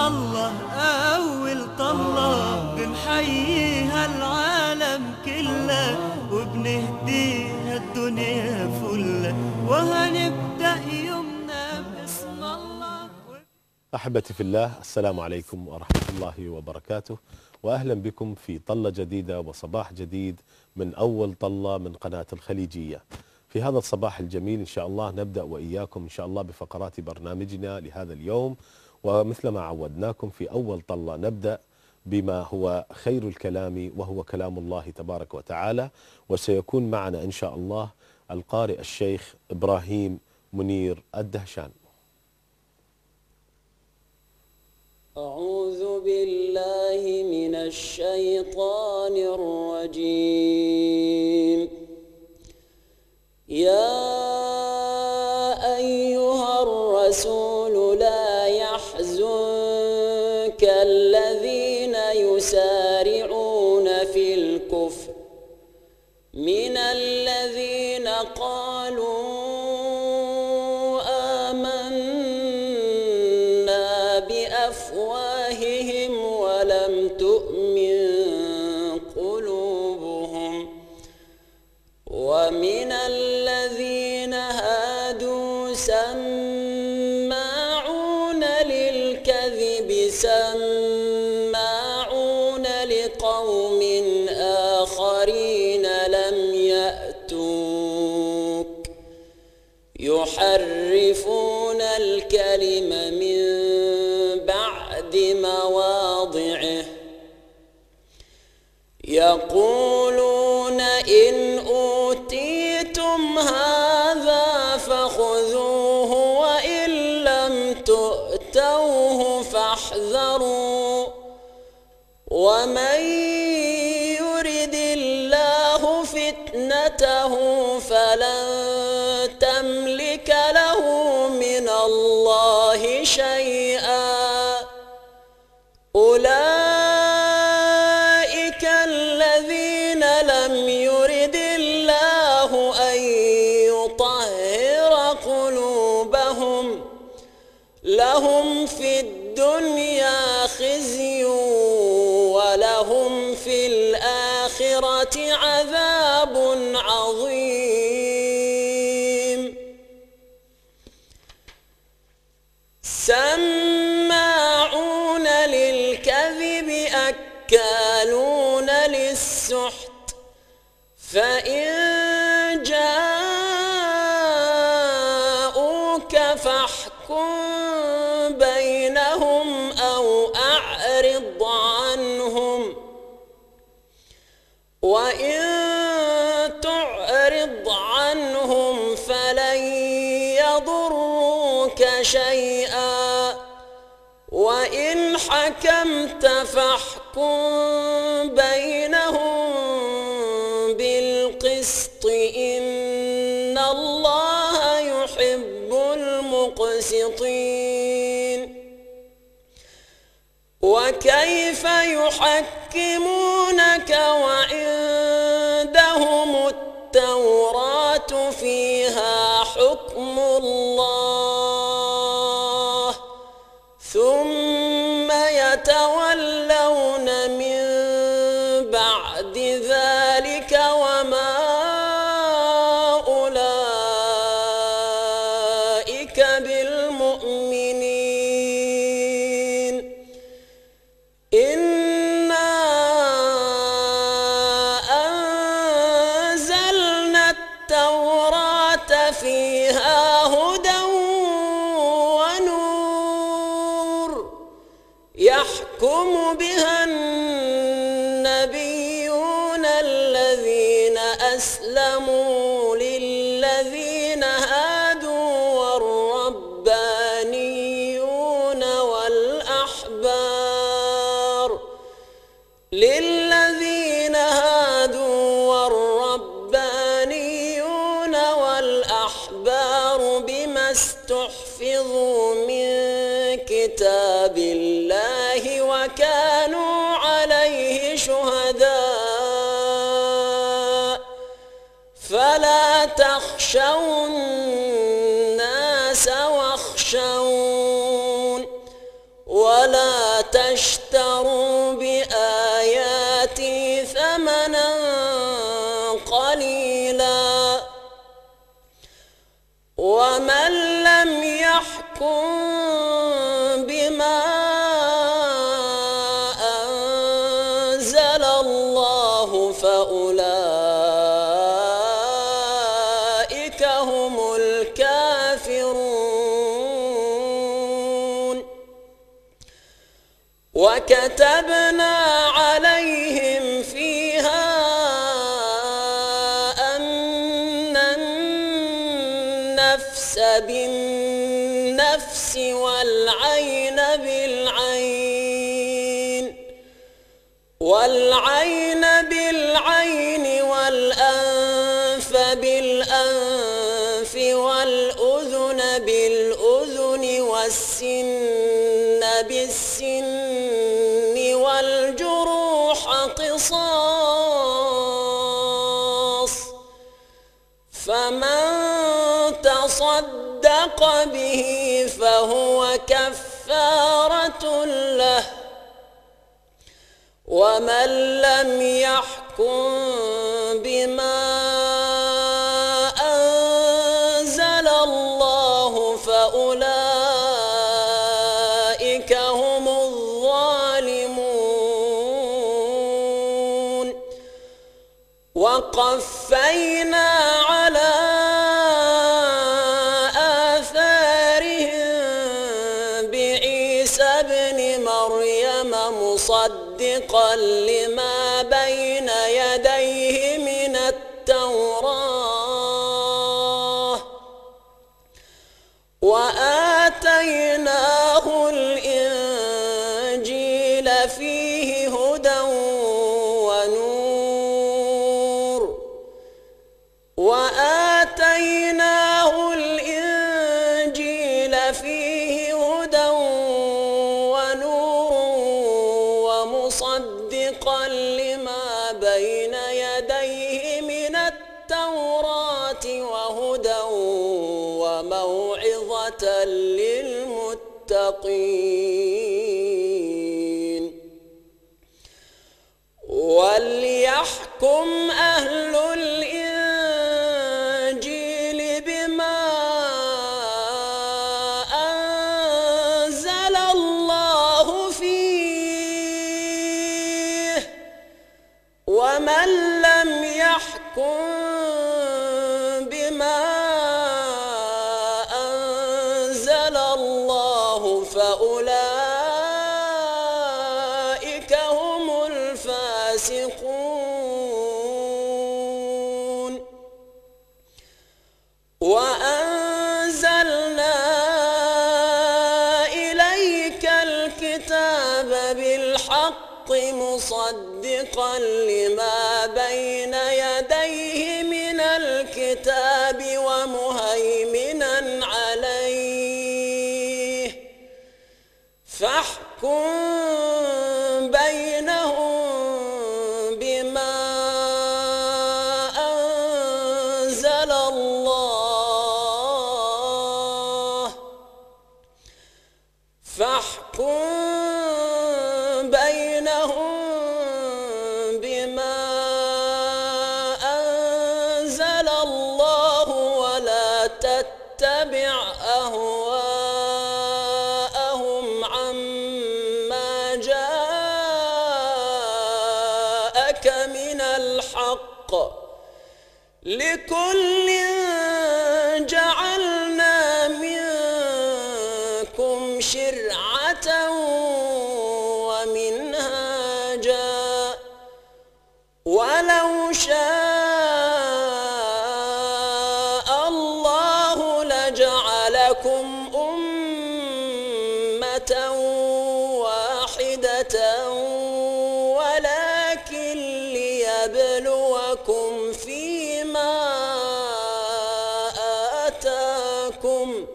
الله أول طلة بنحييها العالم كله وبنهديها الدنيا فله وهنبدأ يومنا باسم الله. أحبتي في الله، السلام عليكم ورحمة الله وبركاته، وأهلا بكم في طلة جديدة وصباح جديد من أول طلة من قناة الخليجية. في هذا الصباح الجميل إن شاء الله نبدأ وإياكم إن شاء الله بفقرات برنامجنا لهذا اليوم، ومثلما عودناكم في أول طلة نبدأ بما هو خير الكلام وهو كلام الله تبارك وتعالى، وسيكون معنا إن شاء الله القارئ الشيخ إبراهيم منير الدهشان. أعوذ بالله من الشيطان الرجيم. يا أيها الرسول لا يحزنك الذين يسارعون في الكفر من الذين قالوا آمنا بأفواههم ولم تؤمن قلوبهم ومن الذين هادوا سماعون للكذب سماعون لقوم آخرين لم يأتوك يحرفون الكلم من بعد مواضعه يقولون إن أوتيتم هذا فخذوه وإن لم تؤتوه فاحذروا ومن يرد الله فتنته فلن تملك له من الله شيئا أولئك الذين لم يرد الله أن يطهر قلوبهم لهم في الدنيا خزي ولهم في الآخرة عذاب عظيم. سماعون للكذب أكالون للسحت فإن جاءوك فاحكم بينهم أو أعرض عنهم وإن تعرض عنهم فلن يضروك شيئا وإن حكمت فاحكم بينهم بالقسط إن الله يحب المقسطين. وكيف يحكمونك وعندهم التوراة فيها حكم الله ثم يتولون من بعد ذلك وما أولئك بالمؤمنين. إنا أنزلنا التوراة فيها هدى ونور يحكم بها النبيون الذين أسلموا للذين هادوا والأحبار بما استحفظوا من كتاب الله وكانوا عليه شهداء فلا تخشوا الناس واخشون ولا ولا تشتروا بآياتي ثمنا قليلا ومن لم يحكم بما أنزل الله فأولئك هم الكافرون وكتبنا عليهم فيها أن النفس بالنفس والعين بالعين والأنف بالأنف والأذن بالأذن والسن بالسن والجروح قصاص فمن تصدق به فهو كفارة له ومن لم يحكم بما أنزل الله فأولئك هم الظالمون وقفينا على آثارهم بعيسى ابن مريم مصدقا لما بين يديه من التوراة وآتيناه الإنجيل فيه هدى ونور وآتيناه الإنجيل فيه هدى ونور ومصدقا لما بين يديه من التوراة وهدى وموعظة للمتقين وليحكم أهل الإنجيل بما أنزل الله فيه ومن لم يحكم بما أنزل الله فأولئك هم الفاسقون وأنزلنا إليك الكتاب بالحق مصدقا لما بين يديه من الكتاب ومهيمنا عليه فاحكم بينهم بما أنزل الله ولا تتبع أهواءهم عما جاءك من الحق لكل جعلنا منكم شرعة ومنهاجا ولو شاء الله لجعلكم أمة واحدة ولكن ليبلوكم فيما آتاكم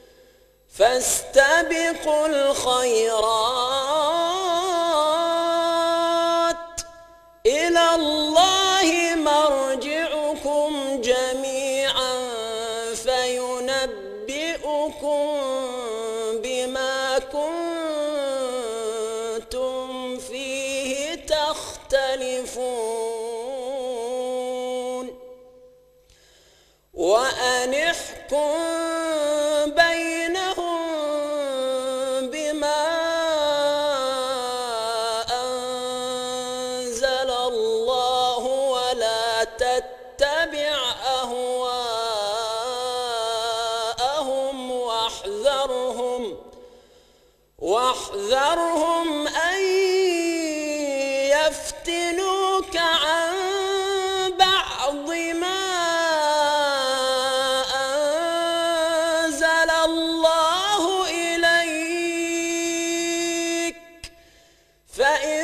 فاستبقوا الخيرات إلى الله مرجعكم جميعا فينبئكم بما كنتم يختلفون وأن احكم بينهم بما أنزل الله ولا تتبع أهواءهم واحذرهم أن يفتنوك عن بعض ما أنزل الله إليك فإن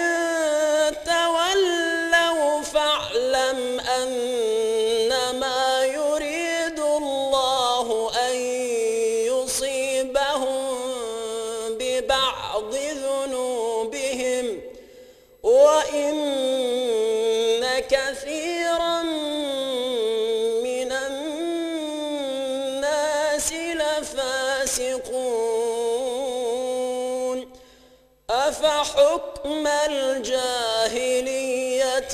تولوا فاعلم أنما يريد الله أن يصيبهم ببعض ذنوبهم وإن كثيرا من الناس لفاسقون أفحكم الجاهلية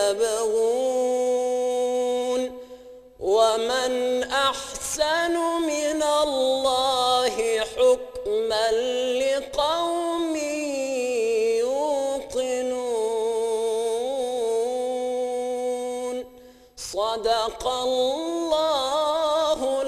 يبغون ومن أحسن من الله حكما لقوم يوقنون صدق الله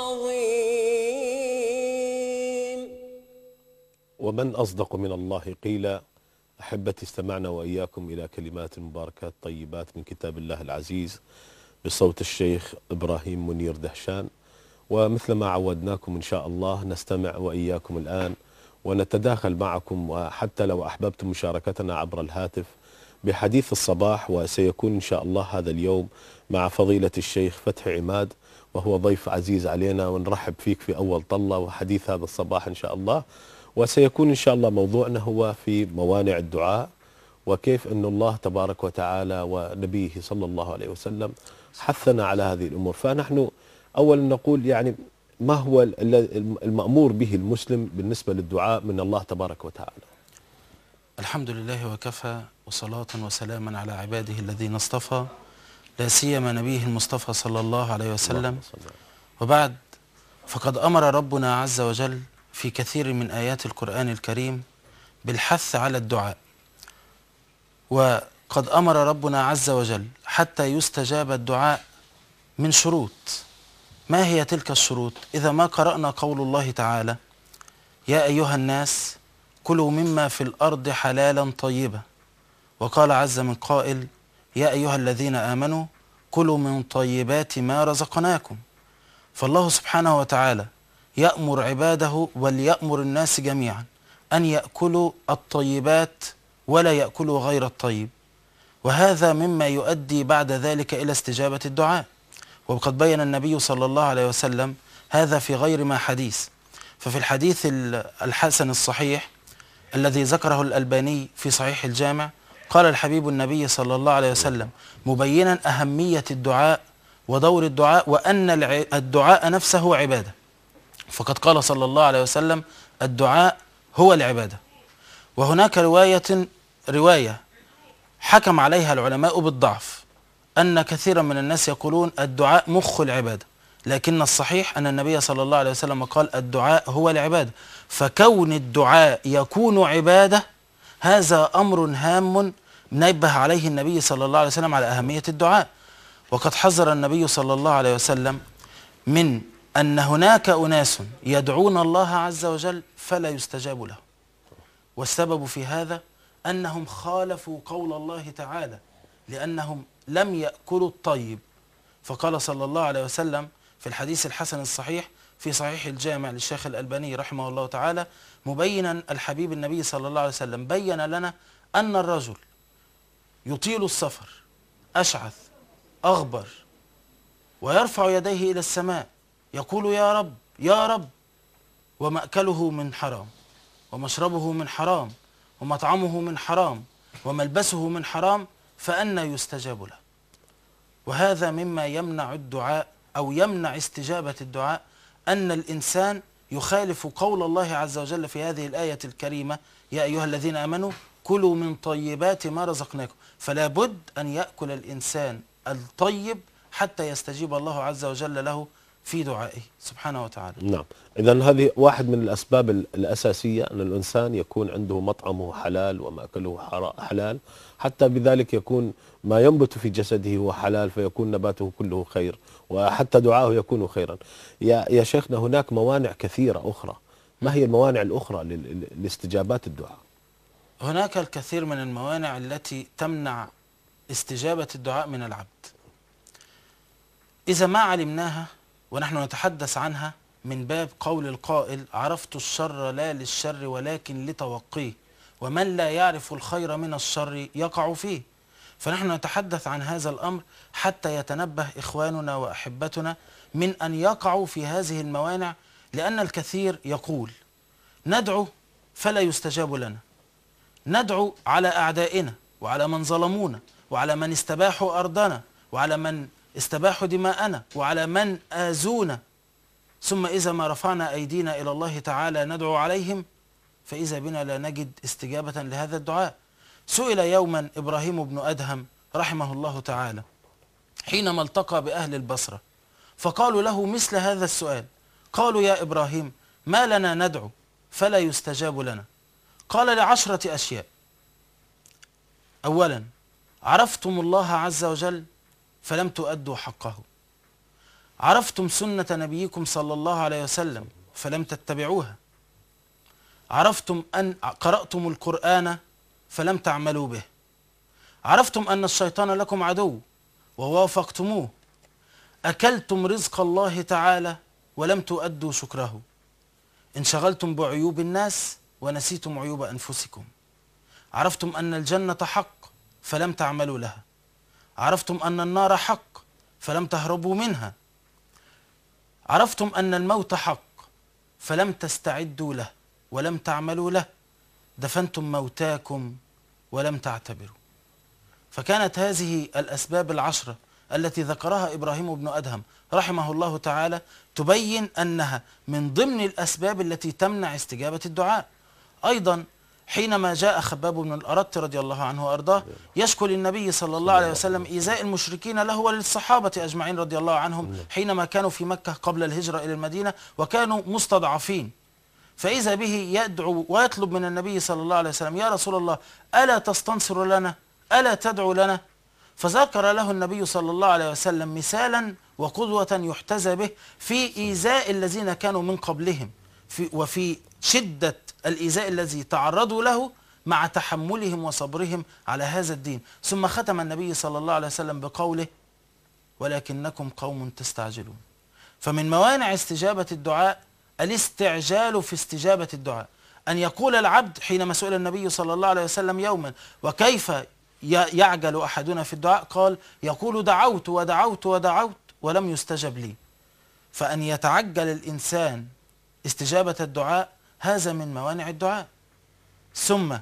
العظيم. ومن أصدق من الله قيلا. أحبتي، استمعنا وإياكم إلى كلمات مباركات طيبات من كتاب الله العزيز بصوت الشيخ إبراهيم منير دهشان، ومثل ما عودناكم إن شاء الله نستمع وإياكم الآن ونتداخل معكم، وحتى لو أحببتم مشاركتنا عبر الهاتف بحديث الصباح، وسيكون إن شاء الله هذا اليوم مع فضيلة الشيخ فتحي عماد، وهو ضيف عزيز علينا، ونرحب فيك في أول طلة وحديث هذا الصباح إن شاء الله. وسيكون إن شاء الله موضوعنا هو في موانع الدعاء، وكيف أن الله تبارك وتعالى ونبيه صلى الله عليه وسلم حثنا على هذه الأمور. فنحن أولا نقول يعني ما هو المأمور به المسلم بالنسبة للدعاء من الله تبارك وتعالى؟ الحمد لله وكفى، وصلاة وسلاما على عباده الذين اصطفى، لا سيما نبيه المصطفى صلى الله عليه وسلم. وبعد، فقد أمر ربنا عز وجل في كثير من آيات القرآن الكريم بالحث على الدعاء، وقد أمر ربنا عز وجل حتى يستجاب الدعاء من شروط. ما هي تلك الشروط؟ إذا ما قرأنا قول الله تعالى: يا أيها الناس كلوا مما في الأرض حلالا طيبا، وقال عز من قائل: يا أيها الذين آمنوا كلوا من طيبات ما رزقناكم. فالله سبحانه وتعالى يأمر عباده وليأمر الناس جميعا أن يأكلوا الطيبات ولا يأكلوا غير الطيب، وهذا مما يؤدي بعد ذلك إلى استجابة الدعاء. وقد بين النبي صلى الله عليه وسلم هذا في غير ما حديث. ففي الحديث الحسن الصحيح الذي ذكره الألباني في صحيح الجامع، قال الحبيب النبي صلى الله عليه وسلم مبينا أهمية الدعاء ودور الدعاء، وأن الدعاء نفسه عبادة. فقد قال صلى الله عليه وسلم: الدعاء هو العبادة. وهناك رواية حكم عليها العلماء بالضعف، أن كثيرا من الناس يقولون الدعاء مخ العبادة، لكن الصحيح أن النبي صلى الله عليه وسلم قال الدعاء هو العبادة. فكون الدعاء يكون عبادة هذا أمر هام نبه عليه النبي صلى الله عليه وسلم على أهمية الدعاء. وقد حذر النبي صلى الله عليه وسلم من أن هناك أناس يدعون الله عز وجل فلا يستجاب له، والسبب في هذا أنهم خالفوا قول الله تعالى، لأنهم لم يأكلوا الطيب. فقال صلى الله عليه وسلم في الحديث الحسن الصحيح في صحيح الجامع للشيخ الألباني رحمه الله تعالى، مبينا الحبيب النبي صلى الله عليه وسلم بين لنا أن الرجل يطيل السفر أشعث أغبر ويرفع يديه إلى السماء يقول: يا رب يا رب، ومأكله من حرام ومشربه من حرام ومطعمه من حرام وملبسه من حرام، فأنى يستجاب له. وهذا مما يمنع الدعاء أو يمنع استجابة الدعاء، أن الإنسان يخالف قول الله عز وجل في هذه الآية الكريمة: يا أيها الذين آمنوا كلوا من طيبات ما رزقناكم. فلا بد أن يأكل الإنسان الطيب حتى يستجيب الله عز وجل له في دعائه سبحانه وتعالى. نعم، إذا هذه واحد من الأسباب الأساسية أن الإنسان يكون عنده مطعمه حلال ومأكله حلال، حتى بذلك يكون ما ينبت في جسده هو حلال، فيكون نباته كله خير، وحتى دعاءه يكون خيرا. يا شيخنا، هناك موانع كثيرة أخرى، ما هي الموانع الأخرى لاستجابات الدعاء؟ هناك الكثير من الموانع التي تمنع استجابة الدعاء من العبد. إذا ما علمناها ونحن نتحدث عنها من باب قول القائل: عرفت الشر لا للشر ولكن لتوقيه، ومن لا يعرف الخير من الشر يقع فيه. فنحن نتحدث عن هذا الأمر حتى يتنبه إخواننا وأحبتنا من أن يقعوا في هذه الموانع، لأن الكثير يقول: ندعو فلا يستجاب لنا، ندعو على أعدائنا وعلى من ظلمونا وعلى من استباحوا أرضنا وعلى من استباحوا دماءنا وعلى من آذونا، ثم إذا ما رفعنا أيدينا إلى الله تعالى ندعو عليهم فإذا بنا لا نجد استجابة لهذا الدعاء. سئل يوما إبراهيم بن أدهم رحمه الله تعالى حينما التقى بأهل البصرة، فقالوا له مثل هذا السؤال، قالوا: يا إبراهيم، ما لنا ندعو فلا يستجاب لنا؟ قال: ل10 أشياء. أولا: عرفتم الله عز وجل فلم تؤدوا حقه، عرفتم سنة نبيكم صلى الله عليه وسلم فلم تتبعوها، عرفتم أن قرأتم القرآن فلم تعملوا به، عرفتم أن الشيطان لكم عدو ووافقتموه، أكلتم رزق الله تعالى ولم تؤدوا شكره، انشغلتم بعيوب الناس ونسيتم عيوب أنفسكم، عرفتم أن الجنة حق فلم تعملوا لها، عرفتم أن النار حق فلم تهربوا منها، عرفتم أن الموت حق فلم تستعدوا له ولم تعملوا له، دفنتم موتاكم ولم تعتبروا. فكانت هذه الأسباب 10 التي ذكرها إبراهيم بن أدهم رحمه الله تعالى تبين أنها من ضمن الأسباب التي تمنع استجابة الدعاء. أيضا حينما جاء خباب بن الأرت رضي الله عنه وأرضاه يشكو للنبي صلى الله عليه وسلم إيذاء المشركين له وللصحابة أجمعين رضي الله عنهم حينما كانوا في مكة قبل الهجرة إلى المدينة وكانوا مستضعفين، فإذا به يدعو ويطلب من النبي صلى الله عليه وسلم: يا رسول الله، ألا تستنصر لنا؟ ألا تدعو لنا؟ فذكر له النبي صلى الله عليه وسلم مثالا وقدوة يحتذى به في إيذاء الذين كانوا من قبلهم وفي شدة الإيذاء الذي تعرضوا له مع تحملهم وصبرهم على هذا الدين. ثم ختم النبي صلى الله عليه وسلم بقوله: ولكنكم قوم تستعجلون. فمن موانع استجابة الدعاء الاستعجال في استجابة الدعاء، أن يقول العبد حينما سئل النبي صلى الله عليه وسلم يوما: وكيف يعجل أحدنا في الدعاء؟ قال: يقول: دعوت ودعوت ودعوت ولم يستجب لي. فأن يتعجل الإنسان استجابة الدعاء هذا من موانع الدعاء. ثم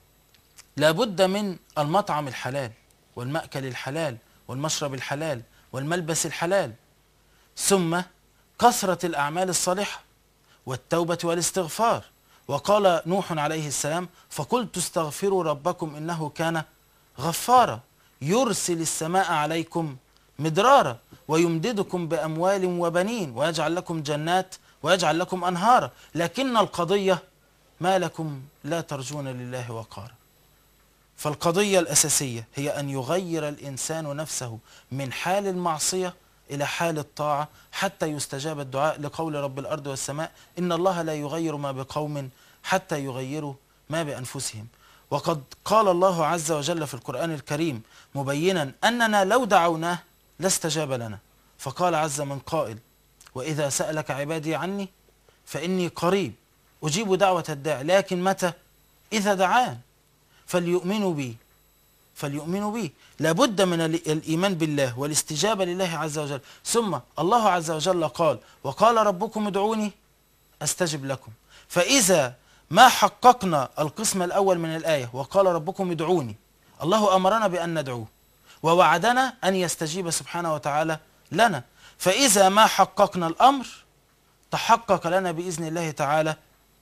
لابد من المطعم الحلال والمأكل الحلال والمشرب الحلال والملبس الحلال، ثم كثرة الأعمال الصالحة والتوبة والاستغفار. وقال نوح عليه السلام: فقلت استغفروا ربكم إنه كان غفارا يرسل السماء عليكم مدرارا ويمددكم بأموال وبنين ويجعل لكم جنات ويجعل لكم أنهارا، لكن القضية ما لكم لا ترجون لله وقارا. فالقضية الأساسية هي أن يغير الإنسان نفسه من حال المعصية إلى حال الطاعة حتى يستجاب الدعاء، لقول رب الأرض والسماء: إن الله لا يغير ما بقوم حتى يغيروا ما بأنفسهم. وقد قال الله عز وجل في القرآن الكريم مبينا أننا لو دعوناه لاستجاب لنا، فقال عز من قائل: وإذا سألك عبادي عني فإني قريب أجيب دعوة الداع لكن متى؟ إذا دعان فليؤمنوا بي. لابد من الإيمان بالله والاستجابة لله عز وجل. ثم الله عز وجل قال: وقال ربكم ادعوني أستجب لكم. فإذا ما حققنا القسم الأول من الآية وقال ربكم ادعوني، الله أمرنا بأن ندعوه ووعدنا أن يستجيب سبحانه وتعالى لنا. فإذا ما حققنا الأمر تحقق لنا بإذن الله تعالى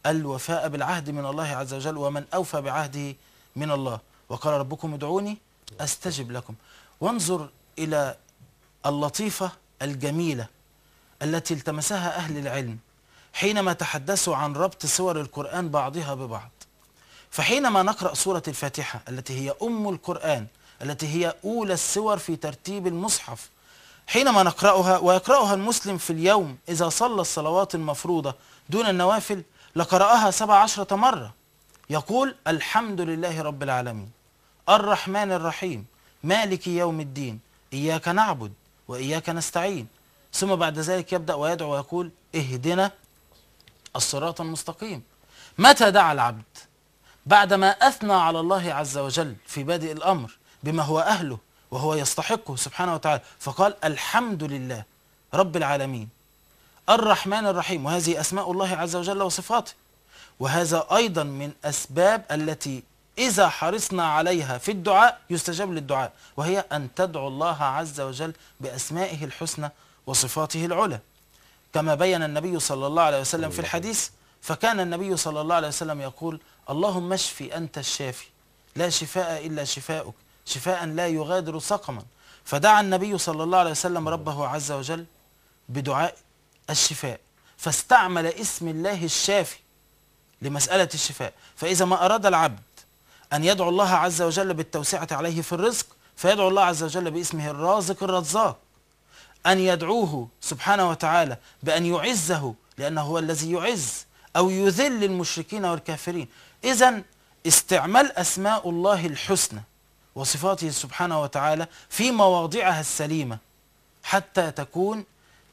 الوفاء بالعهد من الله عز وجل، ومن أوفى بعهده من الله. وقال ربكم ادعوني أستجب لكم. وانظر إلى اللطيفة الجميلة التي التمسها أهل العلم حينما تحدثوا عن ربط سور القرآن بعضها ببعض. فحينما نقرأ سورة الفاتحة التي هي أم القرآن، التي هي أولى السور في ترتيب المصحف، حينما نقرأها ويقرأها المسلم في اليوم إذا صلى الصلوات المفروضة دون النوافل لقرأها 17 مرة. يقول: الحمد لله رب العالمين، الرحمن الرحيم، مالك يوم الدين، إياك نعبد وإياك نستعين. ثم بعد ذلك يبدأ ويدعو ويقول: اهدنا الصراط المستقيم. متى دعا العبد؟ بعدما أثنى على الله عز وجل في بادئ الأمر بما هو أهله وهو يستحقه سبحانه وتعالى، فقال: الحمد لله رب العالمين، الرحمن الرحيم، وهذه أسماء الله عز وجل وصفاته. وهذا أيضا من أسباب التي إذا حرصنا عليها في الدعاء يستجاب للدعاء، وهي أن تدعو الله عز وجل بأسمائه الحسنى وصفاته العلى، كما بين النبي صلى الله عليه وسلم في الحديث. فكان النبي صلى الله عليه وسلم يقول: اللهم اشفي أنت الشافي، لا شفاء إلا شفاؤك، شفاء لا يغادر سقما. فدعا النبي صلى الله عليه وسلم ربه عز وجل بدعاء الشفاء، فاستعمل اسم الله الشافي لمسألة الشفاء. فإذا ما أراد العبد أن يدعو الله عز وجل بالتوسعة عليه في الرزق، فيدعو الله عز وجل باسمه الرازق الرزاق. أن يدعوه سبحانه وتعالى بأن يعزه لأنه هو الذي يعز، أو يذل المشركين والكافرين. إذن استعمال أسماء الله الحسنى وصفاته سبحانه وتعالى في مواضعها السليمة حتى تكون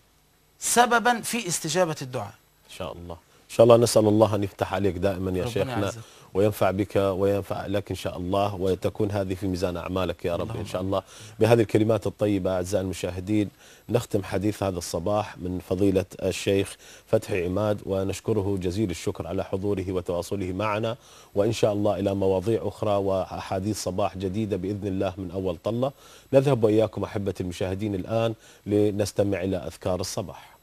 سببا في استجابة الدعاء. إن شاء الله. إن شاء الله نسأل الله أن يفتح عليك دائما يا ربنا شيخنا، يعزك. وينفع بك وينفع لك إن شاء الله، وتكون هذه في ميزان أعمالك يا رب إن شاء الله. بهذه الكلمات الطيبة أعزائي المشاهدين نختم حديث هذا الصباح من فضيلة الشيخ فتحي عماد، ونشكره جزيل الشكر على حضوره وتواصله معنا، وإن شاء الله إلى مواضيع أخرى وأحاديث صباح جديدة بإذن الله من أول طلة. نذهب وإياكم أحبة المشاهدين الآن لنستمع إلى أذكار الصباح.